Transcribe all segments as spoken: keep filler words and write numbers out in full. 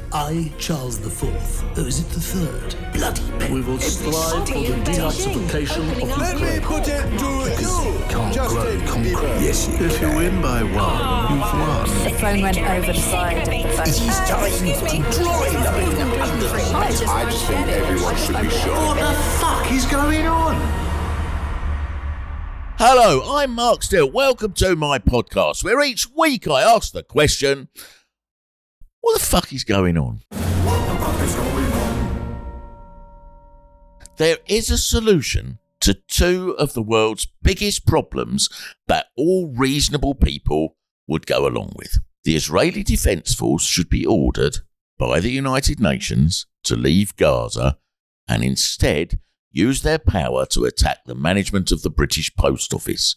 I, Charles the Fourth, oh, is it the third? Bloody pen. We will strive for the denazification of Ukraine. Let me put it to you, Can't Justin grow concrete. Bieber. Yes, you If you win by one, you've won. The phone went over the side of the phone. It is time to join the I just think everyone should be shot. What the fuck is going on? Hello, I'm Mark Still. Welcome to my podcast, where each week I ask the question, what the fuck is going on? There is a solution to two of the world's biggest problems that all reasonable people would go along with. The Israeli Defence Force should be ordered by the United Nations to leave Gaza and instead use their power to attack the management of the British Post Office.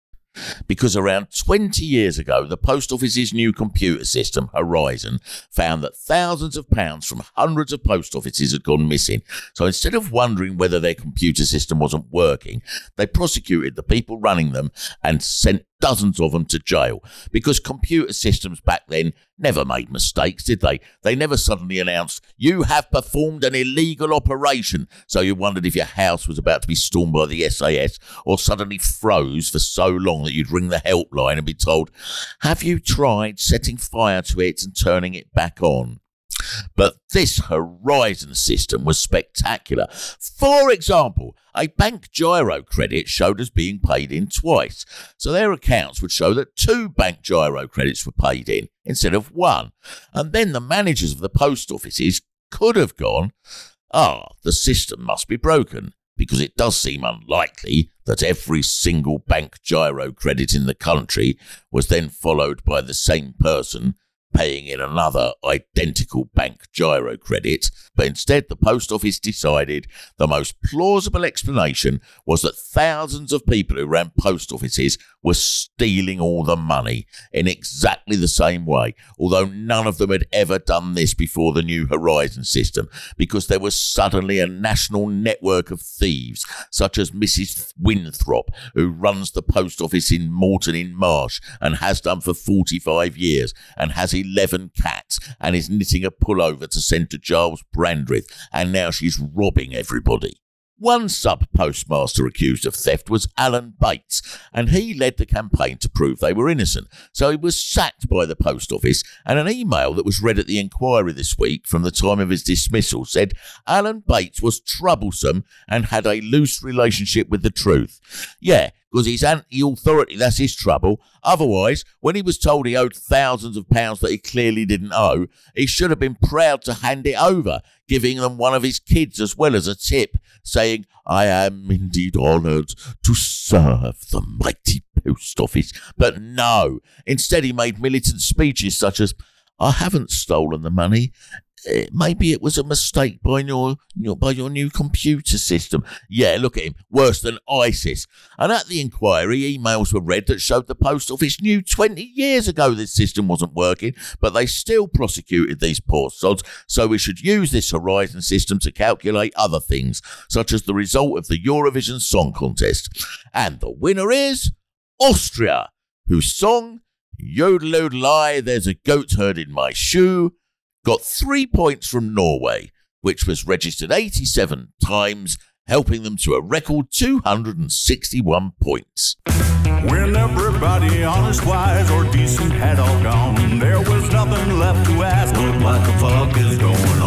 Because around twenty years ago, the Post Office's new computer system, Horizon, found that thousands of pounds from hundreds of post offices had gone missing. So instead of wondering whether their computer system wasn't working, they prosecuted the people running them and sent dozens of them to jail. Because computer systems back then never made mistakes, did they? They never suddenly announced, you have performed an illegal operation. So you wondered if your house was about to be stormed by the S A S, or suddenly froze for so long that you'd ring the helpline and be told, have you tried setting fire to it and turning it back on? But this Horizon system was spectacular. For example, a bank gyro credit showed as being paid in twice. So their accounts would show that two bank gyro credits were paid in instead of one. And then the managers of the post offices could have gone, ah, the system must be broken, because it does seem unlikely that every single bank gyro credit in the country was then followed by the same person paying in another identical bank gyro credit, but instead the post office decided the most plausible explanation was that thousands of people who ran post offices were stealing all the money in exactly the same way, although none of them had ever done this before the new Horizon system, because there was suddenly a national network of thieves, such as Missus Winthrop, who runs the post office in Moreton in Marsh and has done for forty-five years, and has eleven cats and is knitting a pullover to send to Giles Brandreth, and now she's robbing everybody. One sub-postmaster accused of theft was Alan Bates, and he led the campaign to prove they were innocent. So he was sacked by the post office, and an email that was read at the inquiry this week from the time of his dismissal said Alan Bates was troublesome and had a loose relationship with the truth. Yeah, because he's anti-authority, that's his trouble. Otherwise, when he was told he owed thousands of pounds that he clearly didn't owe, he should have been proud to hand it over, giving them one of his kids as well as a tip, saying, I am indeed honoured to serve the mighty post office. But no, instead he made militant speeches such as, I haven't stolen the money. Uh, maybe it was a mistake by your, your by your new computer system. Yeah, look at him, worse than ISIS. And at the inquiry, emails were read that showed the post office knew twenty years ago this system wasn't working, but they still prosecuted these poor sods, so we should use this Horizon system to calculate other things, such as the result of the Eurovision Song Contest. And the winner is Austria, whose song, Yodel-Yodel-I, There's a Goat Herd in My Shoe, got three points from Norway, which was registered eighty-seven times, helping them to a record two hundred sixty-one points. When everybody honest-wise or decent had all gone, there was nothing left to ask. What the fuck is going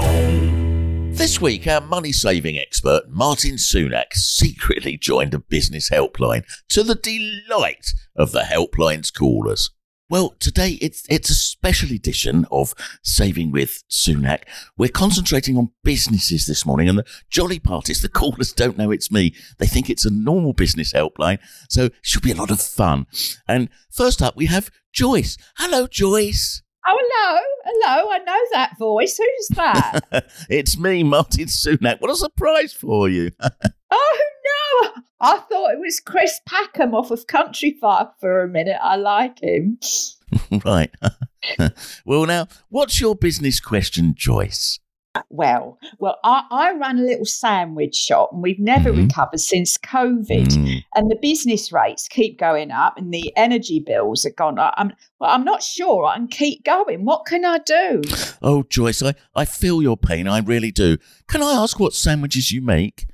on? This week, our money-saving expert, Martin Sunak, secretly joined a business helpline to the delight of the helpline's callers. Well, today it's it's a special edition of Saving with Sunak. We're concentrating on businesses this morning, and the jolly part is the callers don't know it's me. They think it's a normal business helpline, so it should be a lot of fun. And first up, we have Joyce. Hello, Joyce. Oh, hello. Hello. I know that voice. Who's that? It's me, Martin Sunak. What a surprise for you. Oh, no. I thought it was Chris Packham off of Country Fire for a minute. I like him. Right. Well, now, what's your business question, Joyce? Well, well, I, I ran a little sandwich shop and we've never Mhm. recovered since COVID. Mm. And the business rates keep going up and the energy bills have gone up. I'm, well, I'm not sure I can keep going. What can I do? Oh, Joyce, I, I feel your pain. I really do. Can I ask what sandwiches you make?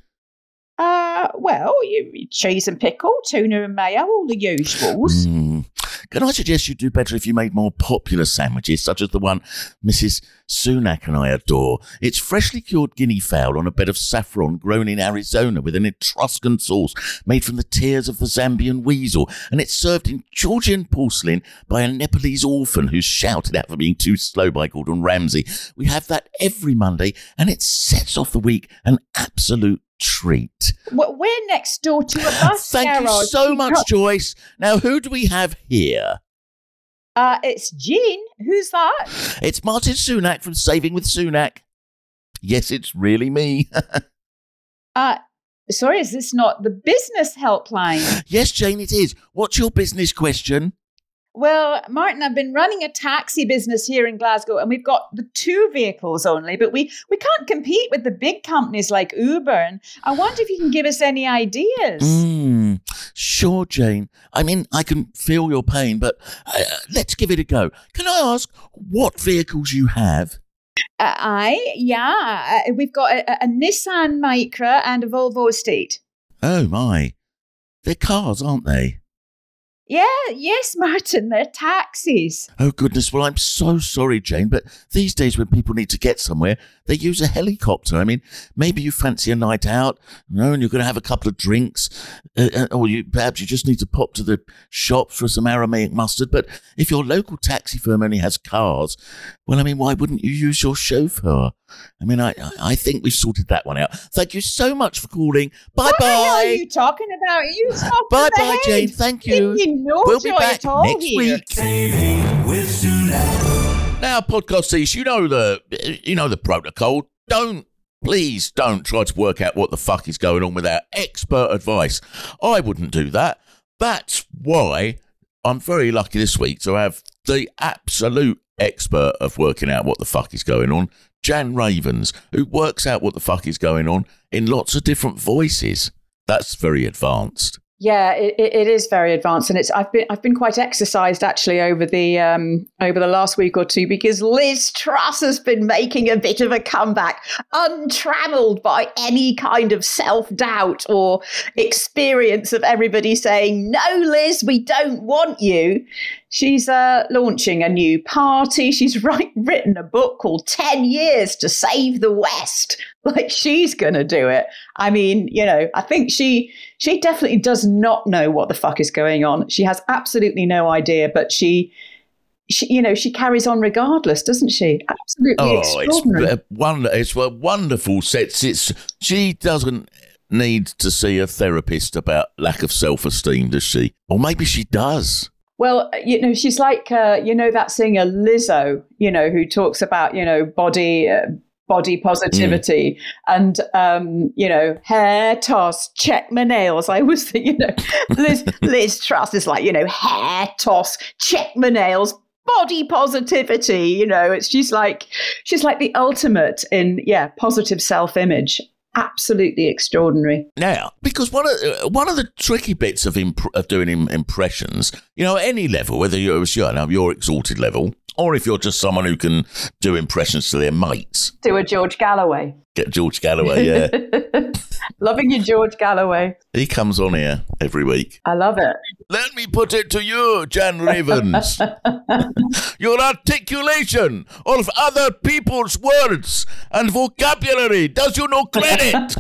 Uh, well, you, cheese and pickle, tuna and mayo, all the usuals. Mm. Can I suggest you do better if you made more popular sandwiches, such as the one Missus Sunak and I adore? It's freshly cured guinea fowl on a bed of saffron grown in Arizona with an Etruscan sauce made from the tears of the Zambian weasel, and it's served in Georgian porcelain by a Nepalese orphan who's shouted at for being too slow by Gordon Ramsay. We have that every Monday, and it sets off the week an absolute treat. Well, we're next door to a bus Thank you garage. so We've much, got- Joyce. Now, who do we have here? Uh, it's Jean. Who's that? It's Martin Sunak from Saving with Sunak. Yes, it's really me. Uh, sorry, is this not the business helpline? Yes, Jane, it is. What's your business question? Well, Martin, I've been running a taxi business here in Glasgow and we've got the two vehicles only, but we, we can't compete with the big companies like Uber. And I wonder if you can give us any ideas. Mm, sure, Jane. I mean, I can feel your pain, but uh, let's give it a go. Can I ask what vehicles you have? Uh, I, yeah, uh, we've got a, a Nissan Micra and a Volvo Estate. Oh, my. They're cars, aren't they? Yeah, yes, Martin, they're taxis. Oh, goodness. Well, I'm so sorry, Jane, but these days when people need to get somewhere, they use a helicopter. I mean, maybe you fancy a night out, you know, and you're going to have a couple of drinks, uh, or you perhaps you just need to pop to the shops for some Aramaic mustard. But if your local taxi firm only has cars, well, I mean, why wouldn't you use your chauffeur? I mean, I I think we've sorted that one out. Thank you so much for calling. What the hell are Bye-bye. you talking about? You talk Bye-bye, Jane. Thank you. You no We'll be joy back at all next here. week. Saving with Sunak. Now, podcasties, you know the you know the protocol. Don't, please don't try to work out what the fuck is going on without expert advice. I wouldn't do that. That's why I'm very lucky this week to have the absolute expert of working out what the fuck is going on, Jan Ravens, who works out what the fuck is going on in lots of different voices. That's very advanced. Yeah, it, it is very advanced, and it's I've been I've been quite exercised actually over the um, over the last week or two because Liz Truss has been making a bit of a comeback, untrammeled by any kind of self doubt or experience of everybody saying no, Liz, we don't want you. She's uh, launching a new party. She's write, written a book called ten years to Save the West. Like she's going to do it. I mean, you know, I think she she definitely does not know what the fuck is going on. She has absolutely no idea, but she, she you know, she carries on regardless, doesn't she? Absolutely Oh, extraordinary. it's a wonder, it's a wonderful set. It's she doesn't need to see a therapist about lack of self-esteem, does she? Or maybe she does. Well, you know, she's like, uh, you know, that singer Lizzo, you know, who talks about, you know, body, uh, body positivity mm. and, um, you know, hair toss, check my nails. I always think, you know, Liz, Liz Truss is like, you know, hair toss, check my nails, body positivity. You know, it's she's like, she's like the ultimate in, yeah, positive self-image. Absolutely extraordinary. Now, because one of uh, one of the tricky bits of imp- of doing im- impressions, you know, at any level, whether you're you know, your exalted level, or if you're just someone who can do impressions to their mates, Do a George Galloway. get George Galloway. Yeah, Loving you, George Galloway. he comes on here every week. I love it. Let me put it to you, Jan Ravens. Your articulation of other people's words and vocabulary does you no credit.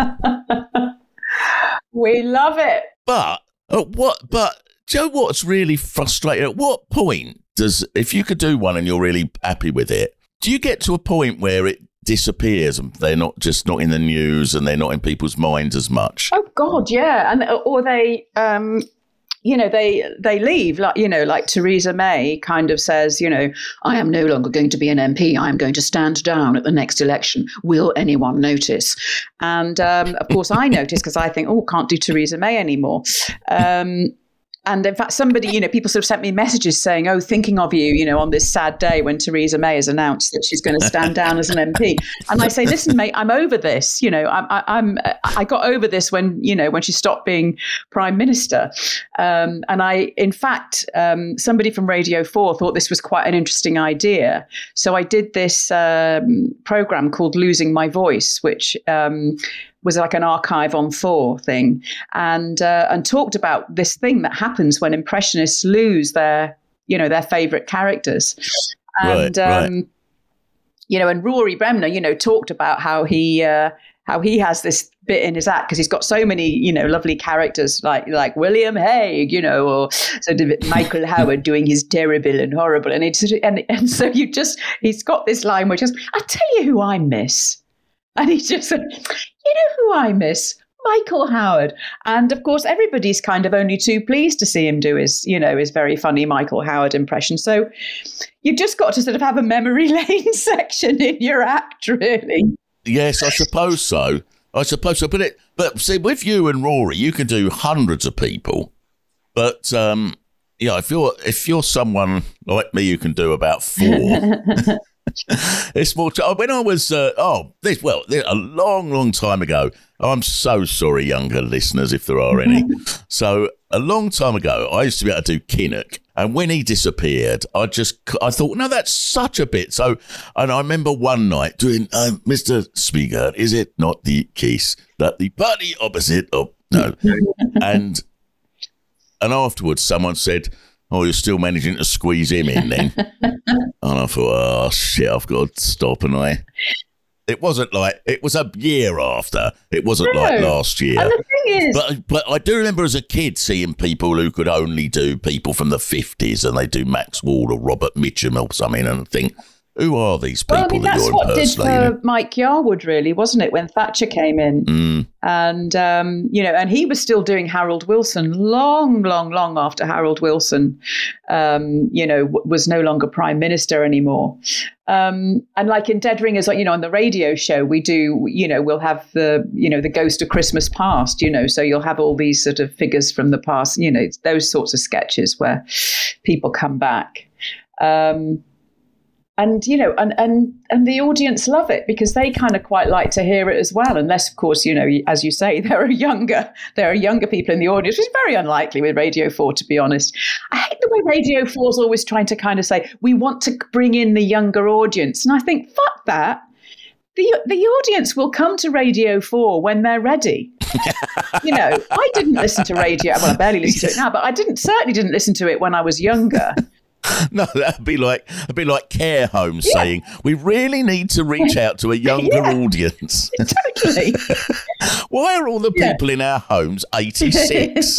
We love it. But at what? But Joe, what's really frustrating? At what point does, if you could do one and you're really happy with it, do you get to a point where it disappears and they're not just not in the news and they're not in people's minds as much? Oh God, yeah, and or they, um, you know, they they leave. Like you know, like Theresa May kind of says, you know, I am no longer going to be an M P. I am going to stand down at the next election. Will anyone notice? And um, of course, I notice because I think, oh, can't do Theresa May anymore. Um, And in fact, somebody, you know, people sort of sent me messages saying, oh, thinking of you, you know, on this sad day when Theresa May has announced that she's going to stand down as an M P. And I say, listen, mate, I'm over this. You know, I'm, I, I'm, I got over this when, you know, when she stopped being Prime Minister. Um, and I, in fact, um, somebody from Radio four thought this was quite an interesting idea. So I did this um, program called Losing My Voice, which um, was like an archive on four thing, and uh, and talked about this thing that happens when impressionists lose their, you know, their favorite characters. And, right, um, right. you know, and Rory Bremner, you know, talked about how he, uh, how he has this bit in his act because he's got so many, you know, lovely characters like like William Hague, you know, or sort of Michael Howard doing his terrible and horrible. And it's and, and so you just, he's got this line which is, I tell you who I miss. And he just said, you know who I miss? Michael Howard. And of course, everybody's kind of only too pleased to see him do his, you know, his very funny Michael Howard impression. So you just got to sort of have a memory lane section in your act, really. Yes, I suppose so. I suppose so. But, it, but see, with you and Rory, you can do hundreds of people. But, um, you know, if you're, if you're someone like me who can do about four... It's more. T- when I was, uh, oh, this well, a long, long time ago. I'm so sorry, younger listeners, if there are any. So a long time ago, I used to be able to do Kinnock, and when he disappeared, I just, I thought, no, that's such a bit. So, and I remember one night doing, uh, Mister Speaker, is it not the case that the party opposite? Oh no, and and afterwards, someone said, oh, you're still managing to squeeze him in then. And I thought, oh, shit, I've got to stop. And I, it wasn't like, it was a year after. It wasn't No. like last year. And the thing is, But but I do remember as a kid seeing people who could only do people from the fifties and they do Max Ward or Robert Mitchum or something, and I think, who are these people well, I mean, that that's you're what did impersonating? for Mike Yarwood, really, wasn't it, when Thatcher came in? Mm. And, um, you know, and he was still doing Harold Wilson long, long, long after Harold Wilson, um, you know, w- was no longer Prime Minister anymore. Um, and like in Dead Ringers, you know, on the radio show, we do, you know, we'll have the, you know, the Ghost of Christmas Past, you know, so you'll have all these sort of figures from the past, you know, those sorts of sketches where people come back. Um, And, you know, and, and, and the audience love it because they kind of quite like to hear it as well. Unless, of course, you know, as you say, there are younger, there are younger people in the audience, which is very unlikely with Radio four, to be honest. I hate the way Radio four is always trying to kind of say, we want to bring in the younger audience. And I think, fuck that. The, the audience will come to Radio four when they're ready. You know, I didn't listen to radio. Well, I barely listen to it now, but I didn't certainly didn't listen to it when I was younger. No, that'd be like that'd be like care homes Yeah. saying we really need to reach out to a younger Yeah. audience. Totally. Why are all the Yeah. people in our homes eighty-six?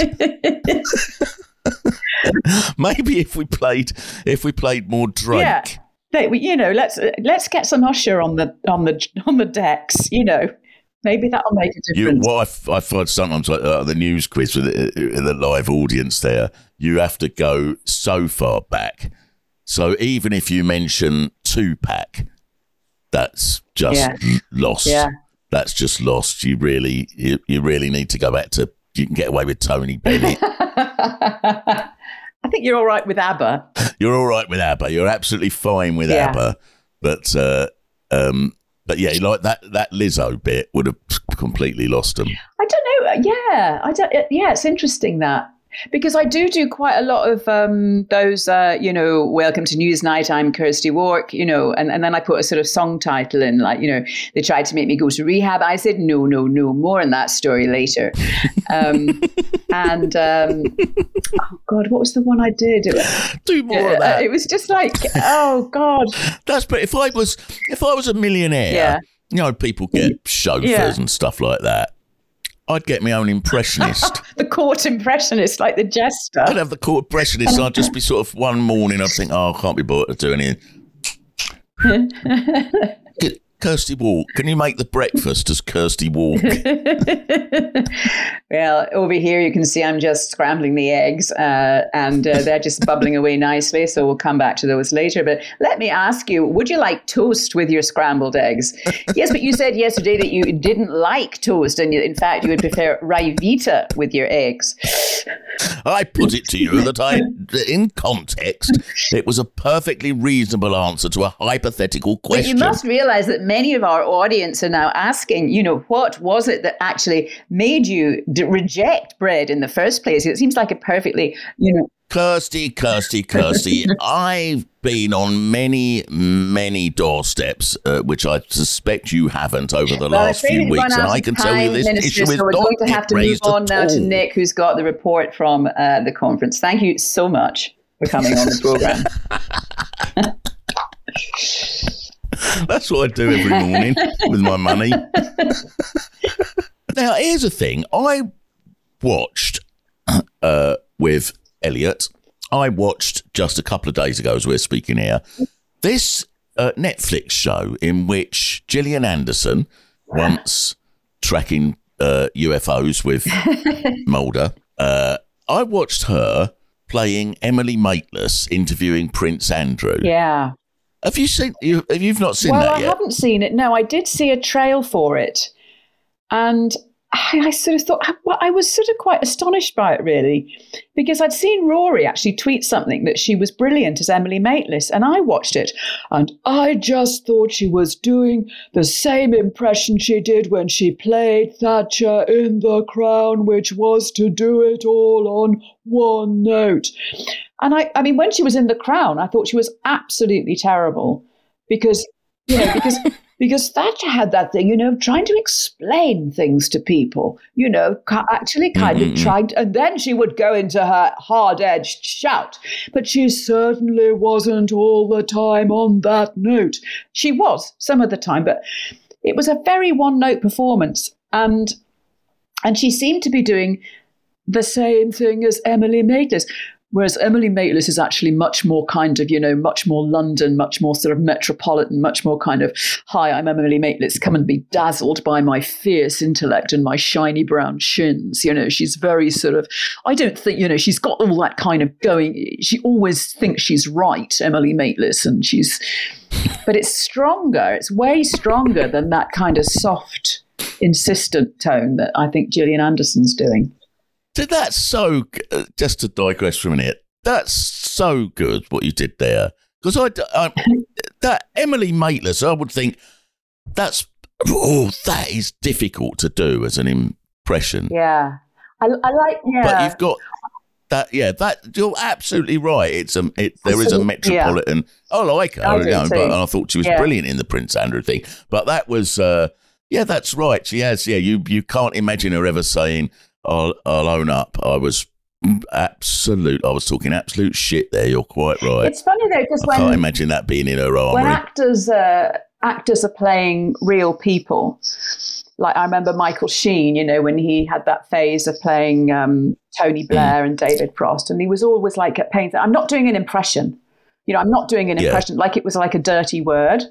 Maybe if we played if we played more Drake. Yeah. They, we- you know, let's let's get some Usher on the on the on the decks. You know, maybe that'll make a You, difference. what I, f- I find sometimes like uh, the news quiz with the, uh, the live audience there, you have to go so far back. So even if you mention Tupac, that's just Yeah. l- lost. Yeah. That's just lost. You really, you, you really need to go back to. You can get away with Tony Bennett. I think you're all right with ABBA. You're all right with ABBA. You're absolutely fine with Yeah. ABBA. But uh, um, but yeah, like that that Lizzo bit would have completely lost them. I don't know. Yeah, I don't. Yeah, it's interesting that. Because I do do quite a lot of um, those, uh, you know, welcome to Newsnight, I'm Kirsty Wark, you know, and, and then I put a sort of song title in, like, you know, they tried to make me go to rehab. I said, no, no, no, more on that story later. Um, and, um, oh, God, what was the one I did? It was, Do more of that. it was just like, oh, God. That's but if I was if I was a millionaire, Yeah. you know, people get chauffeurs Yeah. and stuff like that. I'd get my own impressionist. The court impressionist, like the jester. I'd have the court impressionist, and I'd just be sort of one morning, I'd think, oh, I can't be bothered to do anything. good, Kirsty Walk? Can you make the breakfast as Kirsty Walk? Well, over here you can see I'm just scrambling the eggs uh, and uh, they're just bubbling away nicely. So we'll come back to those later. But let me ask you, would you like toast with your scrambled eggs? Yes, but you said yesterday that you didn't like toast and you, in fact you would prefer Ryvita with your eggs. I put it to you that I, in context, it was a perfectly reasonable answer to a hypothetical question. But you must realize that many of our audience are now asking, you know, what was it that actually made you d- reject bread in the first place? It seems like a perfectly, you know. Kirsty, Kirsty, Kirsty, I've been on many, many doorsteps, uh, which I suspect you haven't over the well, last few weeks, and I can time, tell you this Minister, issue is so we're not going to have to move raised on at now to all. Nick, who's got the report from uh, the conference. Thank you so much for coming on the programme. That's what I do every morning with my money. Now, here's the thing. I watched uh, with Elliot, I watched just a couple of days ago as we're speaking here, this uh, Netflix show in which Gillian Anderson, once tracking uh, U F Os with Mulder, uh, I watched her playing Emily Maitlis interviewing Prince Andrew. Yeah. Have you seen? You, have you've not seen well, that I yet? Well, I haven't seen it. No, I did see a trail for it, and I, I sort of thought I, I was sort of quite astonished by it, really, because I'd seen Rory actually tweet something that she was brilliant as Emily Maitlis, and I watched it, and I just thought she was doing the same impression she did when she played Thatcher in The Crown, which was to do it all on one note. And I, I mean, when she was in The Crown, I thought she was absolutely terrible because, you know, because because Thatcher had that thing, you know, trying to explain things to people, you know, actually kind mm-hmm. of trying to, and then she would go into her hard-edged shout. But she certainly wasn't all the time on that note. She was some of the time, but it was a very one-note performance. And and she seemed to be doing the same thing as Emily Maitlis. Whereas Emily Maitlis is actually much more kind of, you know, much more London, much more sort of metropolitan, much more kind of, hi, I'm Emily Maitlis, come and be dazzled by my fierce intellect and my shiny brown shins. You know, she's very sort of, I don't think, you know, she's got all that kind of going. She always thinks she's right, Emily Maitlis, and she's, but it's stronger. It's way stronger than that kind of soft, insistent tone that I think Gillian Anderson's doing. So that's so, uh, just to digress for a minute, that's so good what you did there. Because I, I, that Emily Maitlis, I would think that's, oh, that is difficult to do as an impression. Yeah. I, I like, yeah. But you've got that, yeah, that, you're absolutely right. It's a, it, there is a metropolitan, yeah. I like her, I, you know, but I thought she was yeah. brilliant in the Prince Andrew thing. But that was, uh, yeah, that's right. She has, yeah, you, you can't imagine her ever saying, I'll, I'll own up. I was absolute. I was talking absolute shit there. You're quite right. It's funny though, because when I can't imagine that being in her armory. When actors uh, actors are playing real people, like I remember Michael Sheen. You know, when he had that phase of playing um, Tony Blair mm. and David Frost, and he was always like at pains. I'm not doing an impression. You know, I'm not doing an yeah. impression like it was like a dirty word.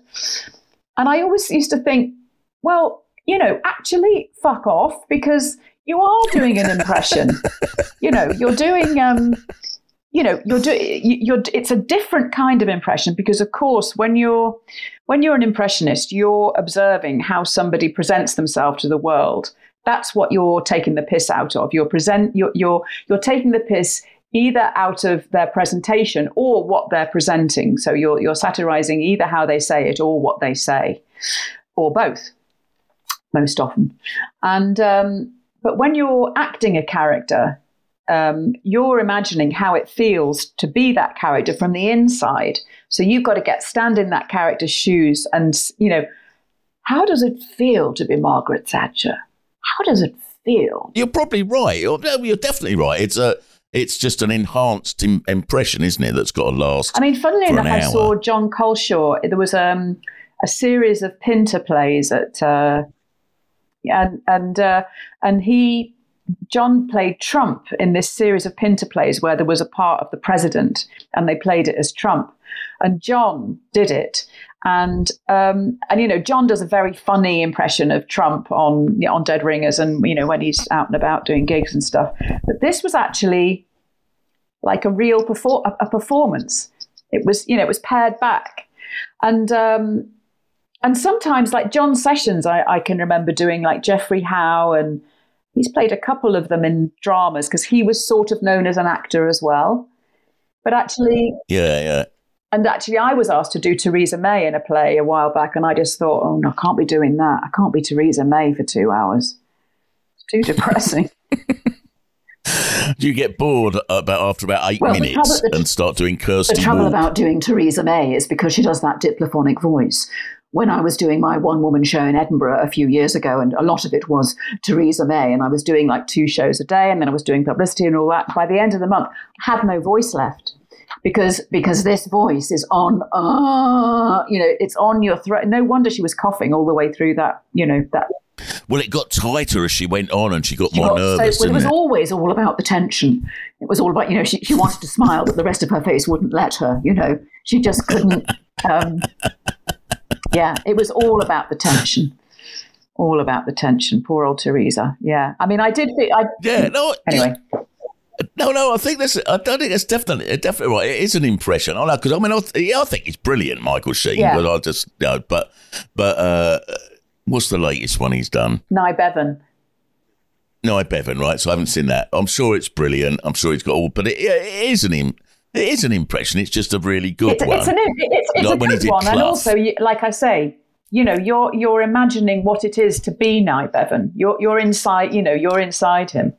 And I always used to think, well, you know, actually, fuck off, because you are doing an impression. you know, you're doing, um, you know, you're doing, you're, it's a different kind of impression because, of course, when you're, when you're an impressionist, you're observing how somebody presents themselves to the world. That's what you're taking the piss out of. You're present, you're, you're, you're taking the piss either out of their presentation or what they're presenting. So you're, you're satirizing either how they say it or what they say, or both, most often. And, um, But when you're acting a character, um, you're imagining how it feels to be that character from the inside. So you've got to get stand in that character's shoes and, you know, how does it feel to be Margaret Thatcher? How does it feel? You're probably right. You're, you're definitely right. It's a, it's just an enhanced im- impression, isn't it? That's got to last. I mean, funnily for enough, an I hour. saw John Coleshaw. There was um, a series of Pinter plays at. Uh, And and uh, and he, John played Trump in this series of Pinter plays where there was a part of the president and they played it as Trump. And John did it. And um, and you know, John does a very funny impression of Trump on you know, on Dead Ringers, and you know when he's out and about doing gigs and stuff. But this was actually like a real perfor- a, a performance. It was you know it was pared back, and um, and sometimes like John Sessions, I, I can remember doing like Geoffrey Howe, and he's played a couple of them in dramas because he was sort of known as an actor as well. But actually, yeah, yeah. And actually, I was asked to do Theresa May in a play a while back, and I just thought, oh, no, I can't be doing that. I can't be Theresa May for two hours. It's too depressing. Do you get bored about after about eight well, minutes the, and start doing Kirsty The trouble Walk? about doing Theresa May is because she does that diplophonic voice. When I was doing my one-woman show in Edinburgh a few years ago, and a lot of it was Theresa May, and I was doing like two shows a day, and then I was doing publicity and all that, by the end of the month, I had no voice left. Because because this voice is on, uh, you know, it's on your throat. No wonder she was coughing all the way through that, you know, that. Well, it got tighter as she went on, and she got She more got, nervous. so, well, it was didn't it? always all about the tension. It was all about, you know, she, she wanted to smile, but the rest of her face wouldn't let her, you know. She just couldn't. Um, yeah, it was all about the tension. All about the tension. Poor old Theresa. Yeah. I mean, I did think. I, Yeah, no. Anyway. No, no, I think that's. I don't think it's definitely, definitely right. It is an impression. I know because I mean, I, yeah, I think it's brilliant, Michael Sheen. Yeah. But I just, you know, but, but uh, what's the latest one he's done? Nye Bevan. Nye Bevan, right? So I haven't seen that. I'm sure it's brilliant. I'm sure he's got all, but it, it is an im- it is an impression. It's just a really good It's, one. it's an it's, it's Like a when he good did one, and Clough. also, you- like I say, you know, you're you're imagining what it is to be Nye Bevan. You're you're inside. You know, you're inside him.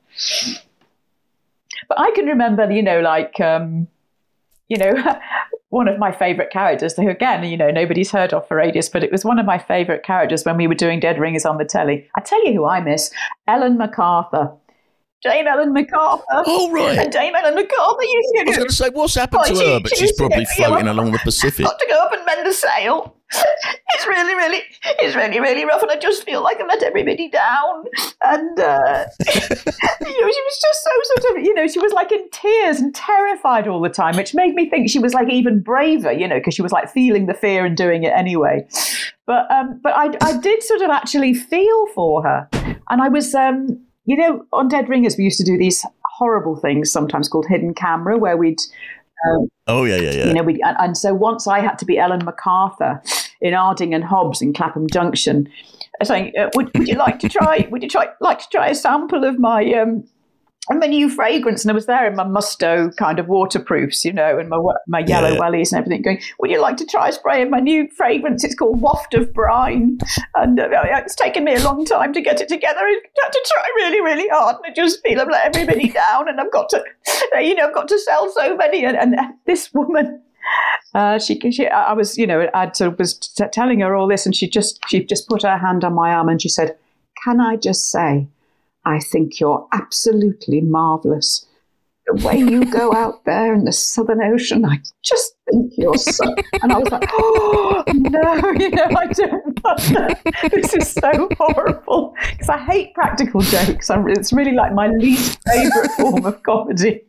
But I can remember, you know, like, um, you know, one of my favourite characters, who again, you know, nobody's heard of for ages, but it was one of my favourite characters when we were doing Dead Ringers on the telly. I tell you who I miss, Ellen MacArthur. Dame Ellen MacArthur. Oh, right. And Dame Ellen MacArthur used to I was going to say, what's happened Oh, to she- her? But she she's used to probably go, yeah, floating well, along the Pacific. got to go up and mend a sail. It's really, really, it's really, really rough, and I just feel like I let everybody down. And uh, you know, she was just so sort of, you know, she was like in tears and terrified all the time, which made me think she was like even braver, you know, because she was like feeling the fear and doing it anyway. But um, but I, I did sort of actually feel for her, and I was, um, you know, on Dead Ringers we used to do these horrible things sometimes called hidden camera, where we'd. Um, Oh, yeah, yeah, yeah. You know, we, and, and so once I had to be Ellen MacArthur in Arding and Hobbs in Clapham Junction, saying, uh, would, would you like to try? Would you try like to try a sample of my um, my new fragrance? And I was there in my Musto kind of waterproofs, you know, and my my yellow Yeah. wellies and everything. Going, would you like to try a spray of my new fragrance? It's called Waft of Brine, and uh, it's taken me a long time to get it together. I had to try really, really hard, and I just feel I've let everybody down, and I've got to, you know, I've got to sell so many. And, and this woman, uh, she, she, I was, you know, I sort of was t- telling her all this, and she just, she just put her hand on my arm, and she said, "Can I just say, I think you're absolutely marvellous. The way you go out there in the Southern Ocean, I just think you're so..." And I was like, oh, no, you know, I don't want that. This is so horrible. Because I hate practical jokes. I, it's really like my least favourite form of comedy.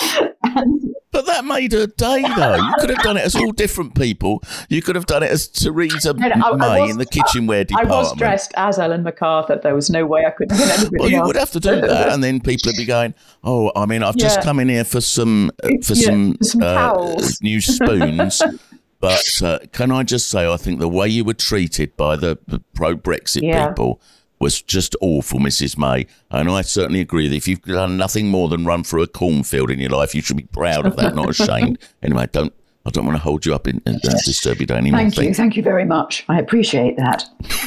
And, But that made her day, though. You could have done it as all different people. You could have done it as Theresa no, I- I May was- in the kitchenware I department. was dressed as Ellen MacArthur. There was no way I could have been anybody Well, you else. would have to do that, and then people would be going, "Oh, I mean, I've just Yeah. come in here for some uh, for Yeah, some, some uh, towels." new spoons." But uh, can I just say, I think the way you were treated by the the pro-Brexit Yeah. people was just awful, Missus May. And I certainly agree that if you've done nothing more than run through a cornfield in your life, you should be proud of that, not ashamed. Anyway, don't I don't want to hold you up in, and uh, disturb your day anymore. Thank you. Thank you very much. I appreciate that.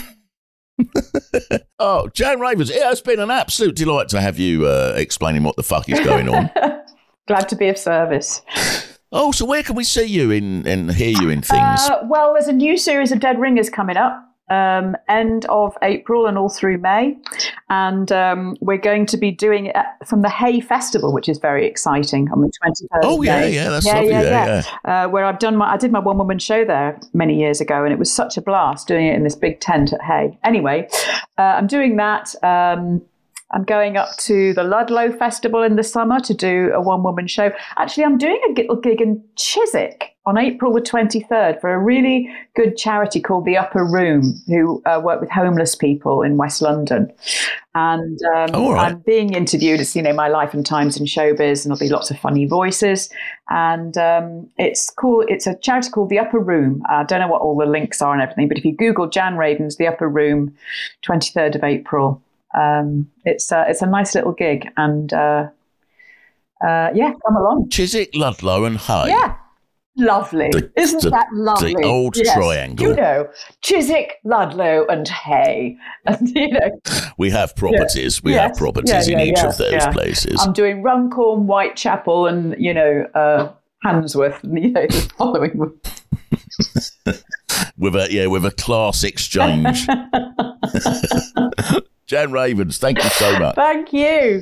Oh, Jan Ravers, yeah, it's been an absolute delight to have you uh, explaining what the fuck is going on. Glad to be of service. Oh, so where can we see you in and hear you in things? Uh, well, there's a new series of Dead Ringers coming up, um, end of April and all through May. And um, we're going to be doing it at, from the Hay Festival, which is very exciting, on the twenty-third Oh, of yeah, May. yeah, that's lovely. Yeah, Uh, where I've done my, I did my one-woman show there many years ago, and it was such a blast doing it in this big tent at Hay. Anyway, uh, I'm doing that. Um, I'm going up to the Ludlow Festival in the summer to do a one-woman show. Actually, I'm doing a little gig in Chiswick on April the twenty-third for a really good charity called The Upper Room, who uh, work with homeless people in West London. And um, oh, right. I'm being interviewed. It's, you know, my life and times in showbiz, and there'll be lots of funny voices. And um, it's cool. It's a charity called The Upper Room. I don't know what all the links are and everything, but if you Google Jan Ravens, The Upper Room, twenty-third of April, um, it's, uh, it's a nice little gig. And uh, uh, yeah, come along. Chiswick, Ludlow and Hay. Yeah. Lovely. The, Isn't the, that lovely? The old yes. triangle. You know, Chiswick, Ludlow and Hay. And, you know, we have properties. Yeah. We yes. have properties yeah, yeah, in each yeah, of those yeah. places. I'm doing Runcorn, Whitechapel and, you know, uh, Handsworth, you know, the following week. with a, yeah, with a class exchange. Jan Ravens, thank you so much. Thank you.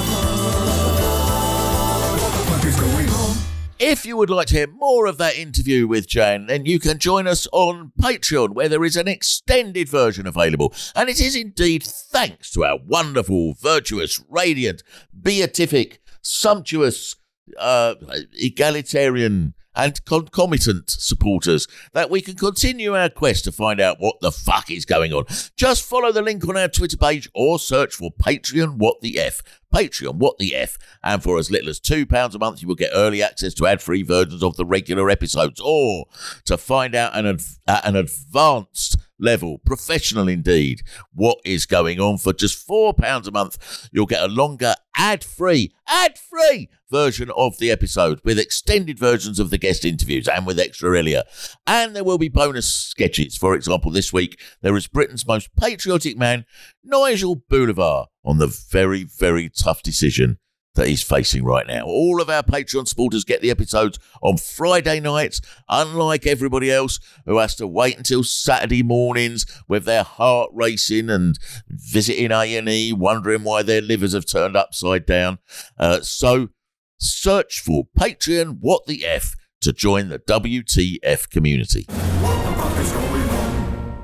If you would like to hear more of that interview with Jan, then you can join us on Patreon, where there is an extended version available. And it is indeed thanks to our wonderful, virtuous, radiant, beatific, sumptuous, uh, egalitarian and concomitant supporters that we can continue our quest to find out what the fuck is going on. Just follow the link on our Twitter page or search for Patreon What the F. Patreon What the F. And for as little as two pounds a month, you will get early access to ad-free versions of the regular episodes. Or to find out an adv- at an advanced level, professional indeed, what is going on, for just four pounds a month, you'll get a longer ad-free, ad-free version of the episode with extended versions of the guest interviews and with extra Ilya. And there will be bonus sketches. For example, this week, there is Britain's most patriotic man, Nigel Boulevard, on the very, very tough decision that he's facing right now. All of our Patreon supporters get the episodes on Friday nights, unlike everybody else who has to wait until Saturday mornings with their heart racing and visiting A and E, wondering why their livers have turned upside down. Uh, so search for Patreon What the F to join the W T F community. What the fuck is going on?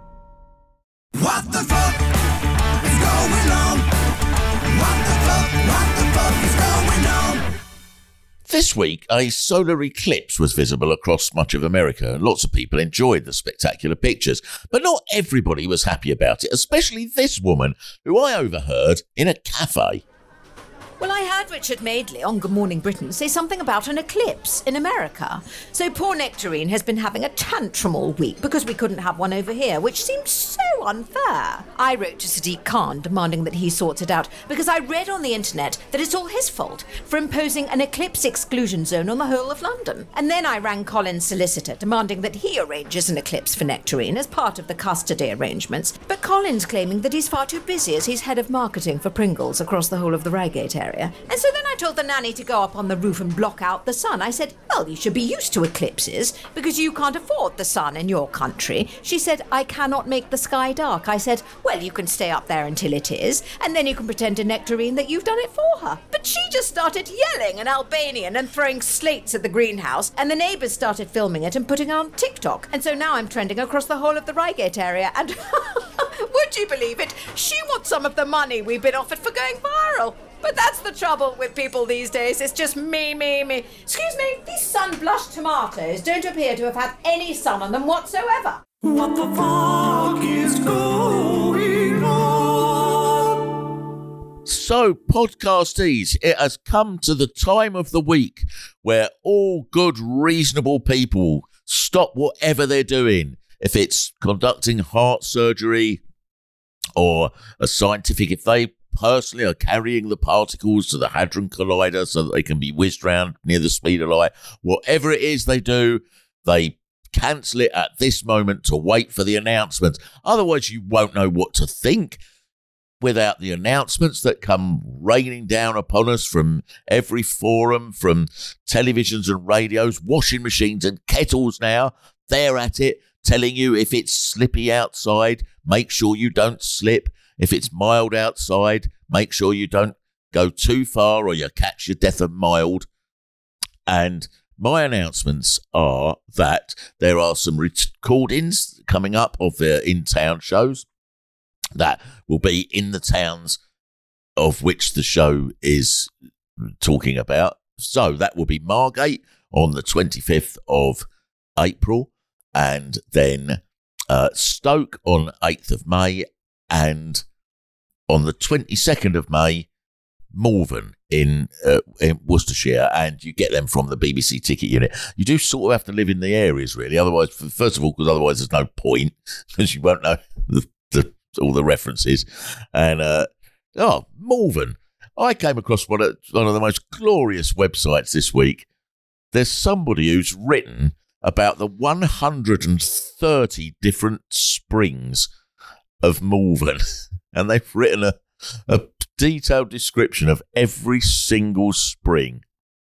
What the fuck is going on? What the fuck, what the fuck is going on? This week, a solar eclipse was visible across much of America, and lots of people enjoyed the spectacular pictures. But not everybody was happy about it, especially this woman, who I overheard in a cafe. Well, I heard Richard Madeley on Good Morning Britain say something about an eclipse in America. So poor Nectarine has been having a tantrum all week because we couldn't have one over here, which seems so unfair. I wrote to Sadiq Khan demanding that he sorts it out because I read on the internet that it's all his fault for imposing an eclipse exclusion zone on the whole of London. And then I rang Colin's solicitor demanding that he arranges an eclipse for Nectarine as part of the custody arrangements. But Colin's claiming that he's far too busy as he's head of marketing for Pringles across the whole of the Reigate area. Area. And so then I told the nanny to go up on the roof and block out the sun. I said, well, you should be used to eclipses because you can't afford the sun in your country. She said, I cannot make the sky dark. I said, well, you can stay up there until it is, and then you can pretend to Nectarine that you've done it for her. But she just started yelling in Albanian and throwing slates at the greenhouse, and the neighbours started filming it and putting it on TikTok. And so now I'm trending across the whole of the Reigate area, and would you believe it? She wants some of the money we've been offered for going viral. But that's the trouble with people these days. It's just me, me, me. Excuse me, these sun-blushed tomatoes don't appear to have had any sun on them whatsoever. What the fuck is going on? So, podcastees, it has come to the time of the week where all good, reasonable people stop whatever they're doing. If it's conducting heart surgery or a scientific, if they personally are carrying the particles to the Hadron Collider so that they can be whizzed around near the speed of light. Whatever it is they do, they cancel it at this moment to wait for the announcements. Otherwise, you won't know what to think without the announcements that come raining down upon us from every forum, from televisions and radios, washing machines and kettles now. They're at it, telling you if it's slippy outside, make sure you don't slip. If it's mild outside, make sure you don't go too far or you catch your death of mild. And my announcements are that there are some recordings coming up of the in-town shows that will be in the towns of which the show is talking about. So that will be Margate on the twenty-fifth of April, and then uh, Stoke on eighth of May, and on the twenty-second of May, Malvern in, uh, in Worcestershire, and you get them from the B B C ticket unit. You do sort of have to live in the areas, really. Otherwise, first of all, because otherwise there's no point, because you won't know the, the, all the references. And, uh, oh, Malvern. I came across one of, one of the most glorious websites this week. There's somebody who's written about the one hundred thirty different springs of Malvern, and they've written a, a detailed description of every single spring,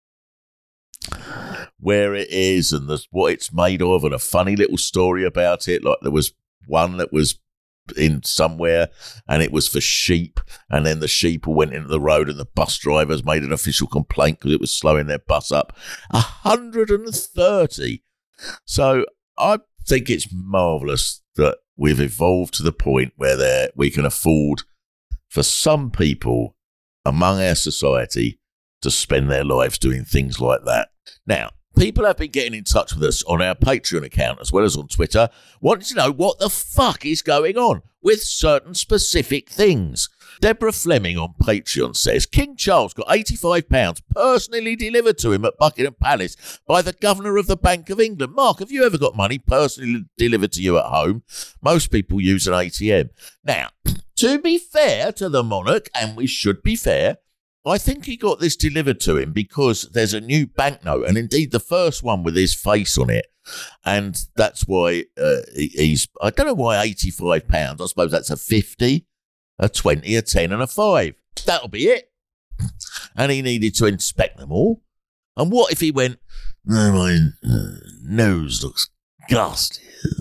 where it is and the, what it's made of, and a funny little story about it. Like there was one that was in somewhere and it was for sheep, and then the sheep all went into the road and the bus drivers made an official complaint because it was slowing their bus up. one hundred thirty. So I think it's marvellous that we've evolved to the point where there we can afford for some people among our society to spend their lives doing things like that. Now, people have been getting in touch with us on our Patreon account as well as on Twitter, wanting to know what the fuck is going on with certain specific things. Deborah Fleming on Patreon says, King Charles got eighty-five pounds personally delivered to him at Buckingham Palace by the Governor of the Bank of England. Mark, have you ever got money personally delivered to you at home? Most people use an A T M. Now, to be fair to the monarch, and we should be fair, I think he got this delivered to him because there's a new banknote, and indeed the first one with his face on it. And that's why uh, he's, I don't know why eighty-five pounds. I suppose that's a fifty, a twenty, a ten, and a five. That'll be it. And he needed to inspect them all. And what if he went, oh, my uh, nose looks ghastly.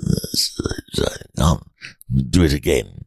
I'll do it again.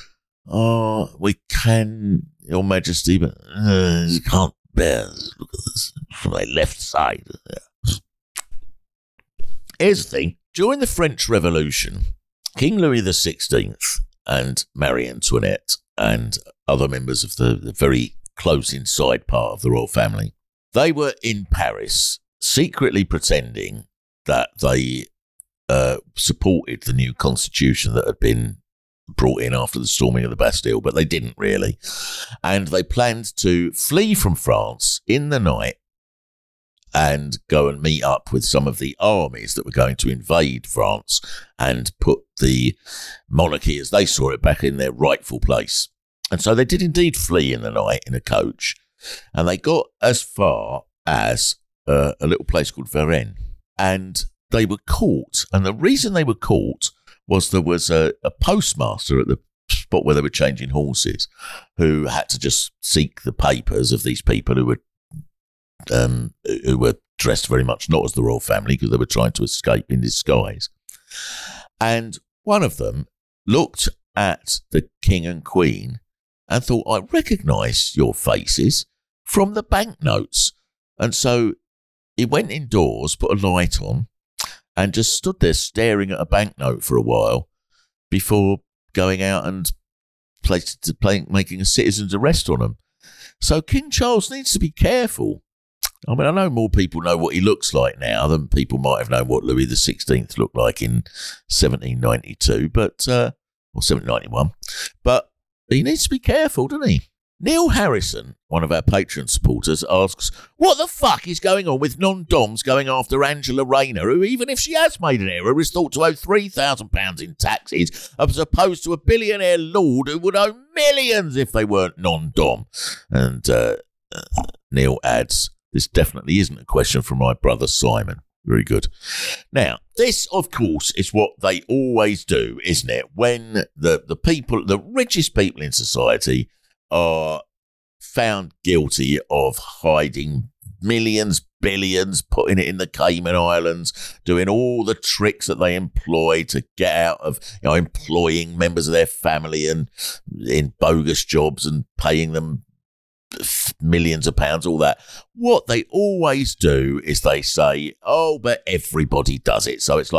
Oh, we can, Your Majesty, but uh, you can't bear. Look at this from my left side. Yeah. Here's the thing. During the French Revolution, King Louis the sixteenth and Marie Antoinette and other members of the, the very close inside part of the royal family, they were in Paris secretly pretending that they uh, supported the new constitution that had been brought in after the storming of the Bastille, but they didn't really. And they planned to flee from France in the night and go and meet up with some of the armies that were going to invade France and put the monarchy, as they saw it, back in their rightful place. And so they did indeed flee in the night in a coach, and they got as far as uh, a little place called Varennes, and they were caught. And the reason they were caught was there was a, a postmaster at the spot where they were changing horses who had to just seek the papers of these people who were um, who were dressed very much not as the royal family because they were trying to escape in disguise. And one of them looked at the king and queen and thought, I recognise your faces from the banknotes. And so he went indoors, put a light on, and just stood there staring at a banknote for a while before going out and placed to play, making a citizen's arrest on them. So King Charles needs to be careful. I mean, I know more people know what he looks like now than people might have known what Louis the sixteenth looked like in seventeen ninety-two, but uh, or seventeen ninety-one. But he needs to be careful, doesn't he? Neil Harrison, one of our Patreon supporters, asks, what the fuck is going on with non-doms going after Angela Rayner, who, even if she has made an error, is thought to owe three thousand pounds in taxes, as opposed to a billionaire lord who would owe millions if they weren't non-dom? And uh, uh, Neil adds, this definitely isn't a question from my brother Simon. Very good. Now, this, of course, is what they always do, isn't it? When the, the people, the richest people in society are found guilty of hiding millions, billions, putting it in the Cayman Islands, doing all the tricks that they employ to get out of, you know, employing members of their family and in bogus jobs and paying them millions of pounds, all that. What they always do is they say, oh, but everybody does it. So it's like,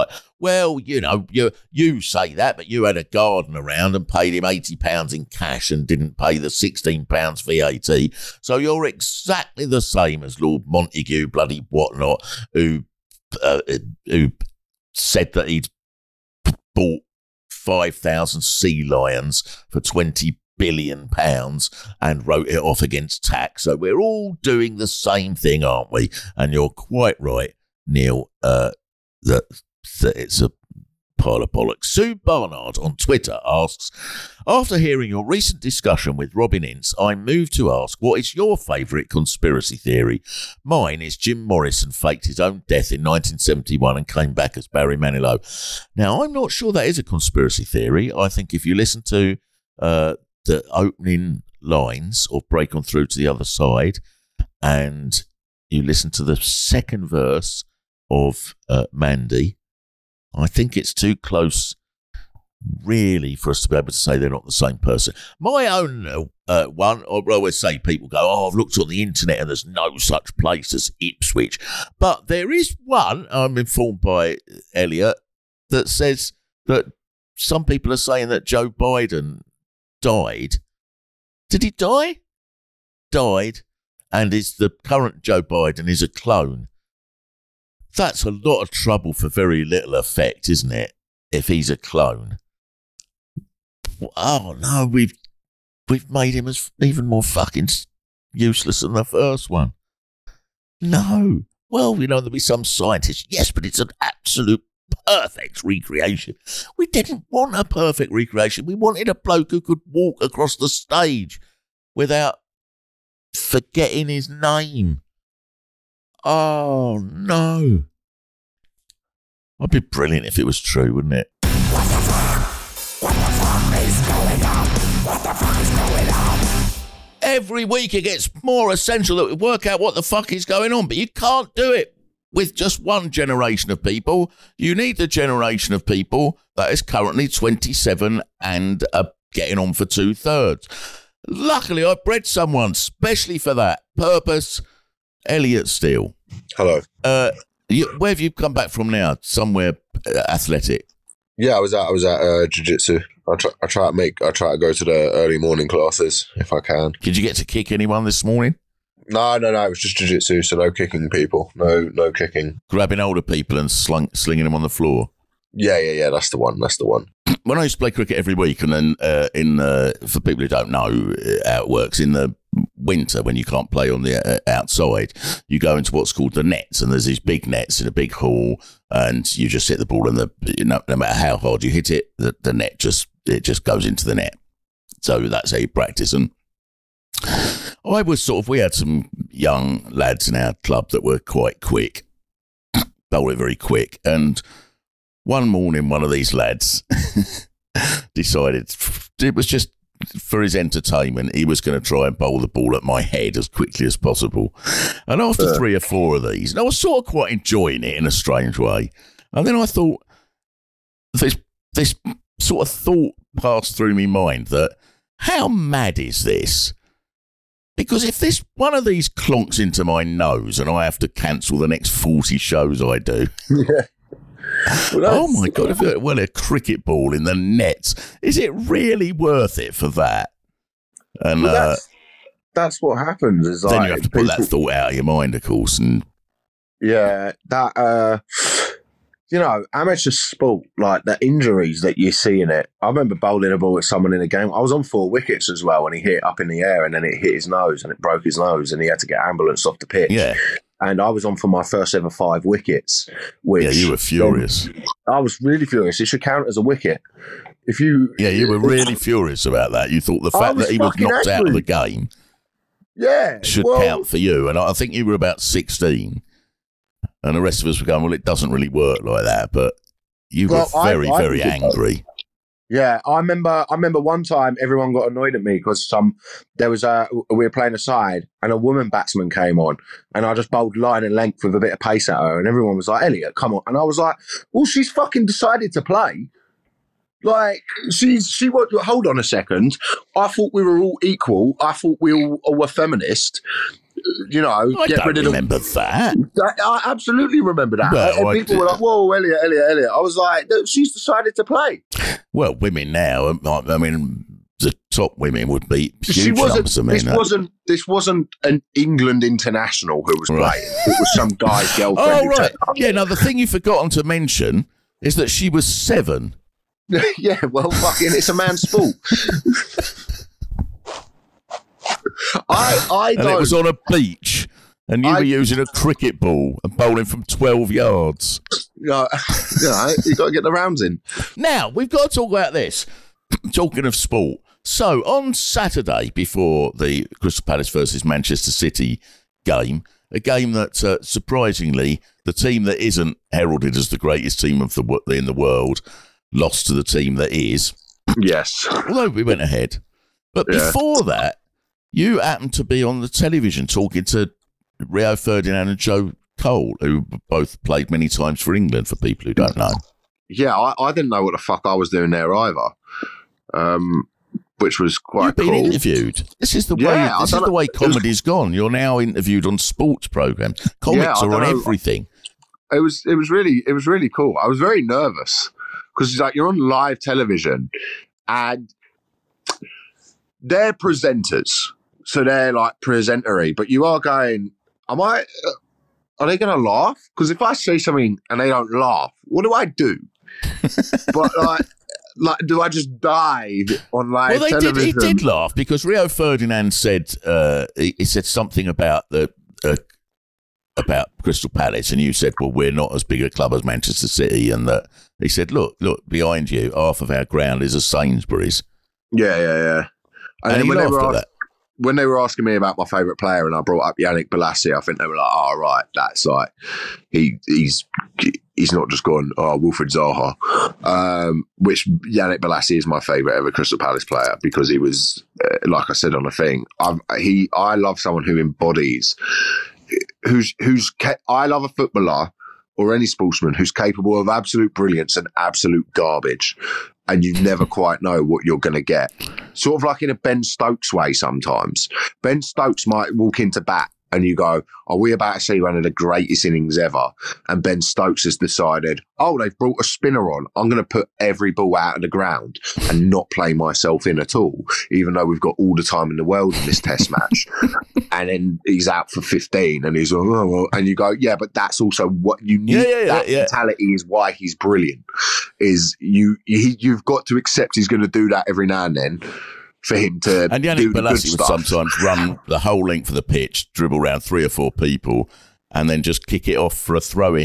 well, you know, you you say that, but you had a garden around and paid him eighty pounds in cash and didn't pay the sixteen pounds V A T. So you're exactly the same as Lord Montague, bloody whatnot, who uh, who said that he'd bought five thousand sea lions for twenty billion pounds and wrote it off against tax. So we're all doing the same thing, aren't we? And you're quite right, Neil, uh, that... that it's a pile of bollocks. Sue Barnard on Twitter asks, after hearing your recent discussion with Robin Ince, I move to ask, what is your favourite conspiracy theory? Mine is Jim Morrison faked his own death in nineteen seventy-one and came back as Barry Manilow. Now, I'm not sure that is a conspiracy theory. I think if you listen to uh, the opening lines of Break On Through to the Other Side and you listen to the second verse of uh, Mandy, I think it's too close, really, for us to be able to say they're not the same person. My own uh, one, I always say people go, oh, I've looked on the internet and there's no such place as Ipswich. But there is one, I'm informed by Elliot, that says that some people are saying that Joe Biden died. Did he die? Died, and is the current Joe Biden is a clone. That's a lot of trouble for very little effect, isn't it? If he's a clone. Oh no, we've we've made him as even more fucking useless than the first one. No. Well, you know, there'll be some scientists. Yes, but it's an absolute perfect recreation. We didn't want a perfect recreation. We wanted a bloke who could walk across the stage without forgetting his name. Oh, no. It'd be brilliant if it was true, wouldn't it? What the fuck? What the fuck is going on? What the fuck is going on? Every week it gets more essential that we work out what the fuck is going on, but you can't do it with just one generation of people. You need the generation of people that is currently twenty-seven and uh, getting on for two-thirds. Luckily, I bred someone specially for that purpose. Elliot Steele. Hello. Uh, you, where have you come back from now? Somewhere uh, athletic? Yeah, I was at I was at uh, jiu-jitsu. I try I try to make I try to go to the early morning classes if I can. Did you get to kick anyone this morning? No, no, no. It was just jiu-jitsu, so no kicking people. No, no kicking. Grabbing older people and slung, slinging them on the floor. Yeah, yeah, yeah. That's the one. That's the one. When I used to play cricket every week, and then uh, in uh, for people who don't know how it works, in the winter when you can't play on the uh, outside, you go into what's called the nets, and there's these big nets in a big hall, and you just hit the ball, and the you know, no matter how hard you hit it, the, the net just it just goes into the net. So that's how you practice. And I was sort of we had some young lads in our club that were quite quick, they were very quick, and one morning, one of these lads decided it was just for his entertainment. He was going to try and bowl the ball at my head as quickly as possible. And after uh. three or four of these, and I was sort of quite enjoying it in a strange way. And then I thought, this, this sort of thought passed through my mind that how mad is this? Because if this one of these clonks into my nose and I have to cancel the next forty shows I do. Yeah. Well, oh my God, if it well a cricket ball in the nets, is it really worth it for that? And well, uh, that's, that's what happens. Is then like you have to put people, that thought out of your mind, of course. And yeah, that uh, you know, amateur sport, like the injuries that you see in it. I remember bowling a ball at someone in a game. I was on four wickets as well, and he hit it up in the air, and then it hit his nose, and it broke his nose, and he had to get ambulance off the pitch. Yeah. And I was on for my first ever five wickets. Which, yeah, you were furious. Um, I was really furious. It should count as a wicket. If you, yeah, you were really furious about that. You thought the fact that he was knocked angry. out of the game, yeah, should well, count for you. And I think you were about sixteen, and the rest of us were going, "Well, it doesn't really work like that." But you well, were very, I, I very angry. Yeah, I remember. I remember one time everyone got annoyed at me because some there was a we were playing a side and a woman batsman came on and I just bowled line and length with a bit of pace at her and everyone was like, "Elliot, come on!" And I was like, "Well, she's fucking decided to play. Like she's she was. Hold on a second. I thought we were all equal. I thought we all, all were feminist. you know, I get don't rid of remember that. the. I absolutely remember that. Well, and I people were like, "Whoa, Elliot, Elliot, Elliot." I was like, "No, she's decided to play." Well, women now, I I mean, the top women would be She huge wasn't. numbers of men. This wasn't. This wasn't an England international who was Right. playing. It was some guy's girlfriend. Oh, who right. turned up. Yeah, now the thing you've forgotten to mention is that she was seven. Yeah, well, fucking, it's a man's sport. I, I And don't. it was on a beach, and you I- were using a cricket ball and bowling from twelve yards. You know, you know, you got to get the rounds in. Now, we've got to talk about this. Talking of sport. So, on Saturday, before the Crystal Palace versus Manchester City game, a game that, uh, surprisingly, the team that isn't heralded as the greatest team of the wo- in the world lost to the team that is, Yes. although we went ahead. But Yeah. before that, you happened to be on the television talking to Rio Ferdinand and Joe Cole, who both played many times for England, for people who don't know. Yeah, I, I didn't know what the fuck I was doing there either. Um, which was quite You've been cool. interviewed. This is the Yeah, way. I This is don't the know. way It was- comedy's gone. You're now interviewed on sports programs. Comics Yeah, I are on don't know. everything. It was it was really it was really cool. I was very nervous because like you're on live television and they're presenters, so they're like presentery, but you are going, am I? Uh, are they going to laugh? Because if I say something and they don't laugh, what do I do? But like, like, do I just die on live Well, they did. television? He did laugh because Rio Ferdinand said uh, he, he said something about the uh, about Crystal Palace, and you said, "Well, we're not as big a club as Manchester City," and that he said, "Look, look behind you. Half of our ground is a Sainsbury's." Yeah, yeah, yeah. And And, then he when they, laughed were at ask- that. when they were asking me about my favourite player, and I brought up Yannick Bolasie, I think they were like, "Oh, right, that's like he he's he's not just gone, oh, Wilfried Zaha," um, which Yannick Bolasie is my favourite ever Crystal Palace player because he was, uh, like I said on the thing, I've, he I love someone who embodies, who's who's ca- I love a footballer or any sportsman who's capable of absolute brilliance and absolute garbage, and you never quite know what you're going to get. Sort of like in a Ben Stokes way sometimes. Ben Stokes might walk into bat and you go, are we about to see one of the greatest innings ever? And Ben Stokes has decided, oh, they've brought a spinner on. I'm going to put every ball out of the ground and not play myself in at all, even though we've got all the time in the world in this test match. And then he's out for fifteen and he's like, oh, well, and you go, yeah, but that's also what you need. Yeah, yeah, yeah, that yeah. mentality is why he's brilliant. Is you, he, you've got to accept he's going to do that every now and then for him to And do Yannick the good Bolasie would stuff. sometimes run the whole length of the pitch, dribble around three or four people, and then just kick it off for a throw-in.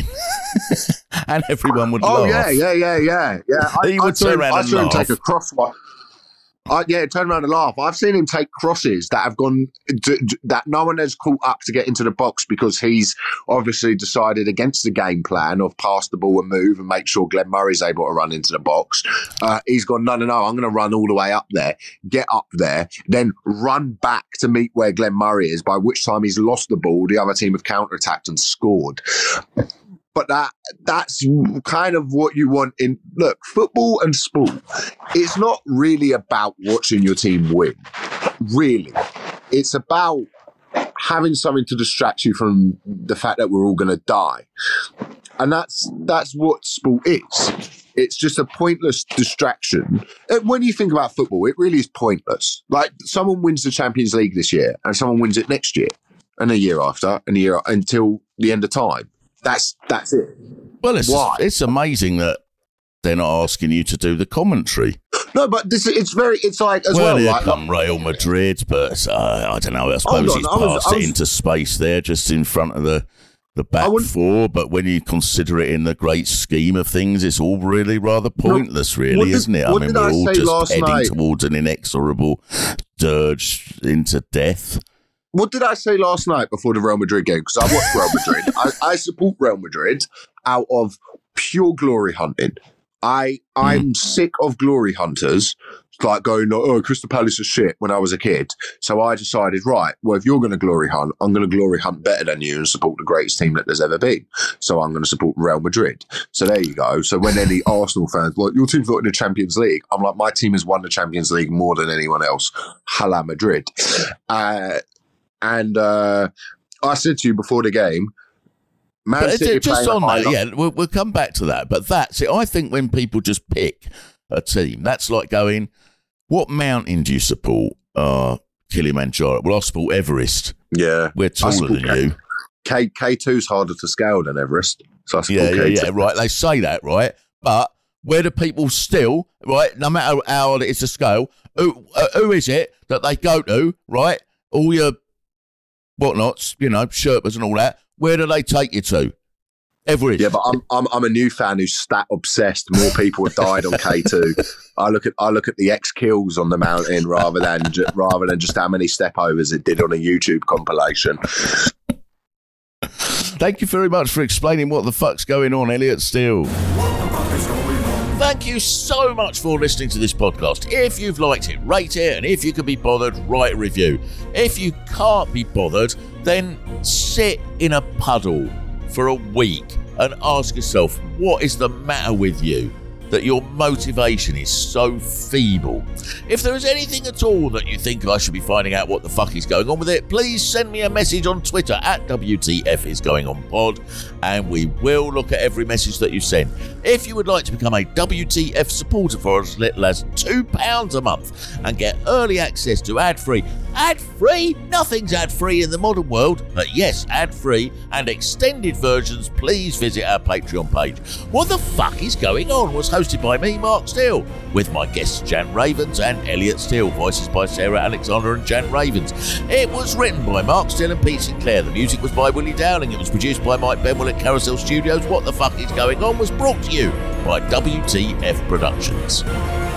And everyone would Oh laugh. yeah, yeah, yeah, yeah, yeah. I, He I would saw turn him, around I and saw him laugh. take a cross one. I, yeah, turn around and laugh. I've seen him take crosses that have gone d- d- that no one has caught up to get into the box because he's obviously decided against the game plan of pass the ball and move and make sure Glenn Murray's able to run into the box. Uh, he's gone, no, no, no, I'm going to run all the way up there, get up there, then run back to meet where Glenn Murray is, by which time he's lost the ball. The other team have counterattacked and scored. But that that's kind of what you want in, look, football and sport. It's not really about watching your team win, really. It's about having something to distract you from the fact that we're all going to die. And that's that's what sport is. It's just a pointless distraction. And when you think about football, it really is pointless. Like, someone wins the Champions League this year and someone wins it next year and a year after and a year until the end of time. That's that's it. Well, it's, Why? it's amazing that they're not asking you to do the commentary. No, but this it's very it's like as well, well. here like, come Real Madrid, but uh, I don't know. I suppose Hold on, he's I was- passed I it was- into space there, just in front of the the back wouldn't- four. But when you consider it in the great scheme of things, it's all really rather pointless, really, what did- isn't it? I what mean, did we're I all say just last heading night? towards an inexorable dirge into death. What did I say last night before the Real Madrid game? Because I watched Real Madrid. I, I support Real Madrid out of pure glory hunting. I I'm sick of glory hunters like going, oh, Crystal Palace is shit when I was a kid. So I decided, right, well, if you're going to glory hunt, I'm going to glory hunt better than you and support the greatest team that there's ever been. So I'm going to support Real Madrid. So there you go. So when any Arsenal fans like, your team's not in the Champions League, I'm like, my team has won the Champions League more than anyone else. Hala Madrid. Uh, and uh, I said to you before the game, Man but City just playing on at that, high yeah, we'll, we'll come back to that. But that's it. I think when people just pick a team, that's like going, what mountain do you support? Uh, Kilimanjaro. Well, I support Everest. Yeah. We're I taller support than K- you. K K two's harder to scale than Everest. So I support Yeah, yeah, K two. yeah, right. They say that, right? But where do people still, right, no matter how hard it is to scale, who, uh, who is it that they go to, right? All your whatnots, you know, Sherpas and all that, where do they take you to? Everest. Yeah, but I'm I'm I'm a new fan who's stat obsessed. More people have died on K two. I look at I look at the X kills on the mountain rather than ju- rather than just how many step overs it did on a YouTube compilation. Thank you very much for explaining what the fuck's going on, Elliot Steele. Thank you so much for listening to this podcast. If you've liked it, rate it, and if you can be bothered, write a review. If you can't be bothered, then sit in a puddle for a week and ask yourself, what is the matter with you that your motivation is so feeble? If there is anything at all that you think I should be finding out what the fuck is going on with it, please send me a message on Twitter at W T F is going on pod, and we will look at every message that you send. If you would like to become a W T F supporter for as little as two pounds a month and get early access to ad-free, ad-free? Nothing's ad-free in the modern world, but yes, ad-free and extended versions, please visit our Patreon page. What the fuck is going on was hosted by me, Mark Steele, with my guests Jan Ravens and Elliot Steele, voices by Sarah Alexander and Jan Ravens. It was written by Mark Steele and Pete Sinclair. The music was by Willie Dowling. It was produced by Mike Benwell at Carousel Studios. What the fuck is going on was brought to you by W T F Productions.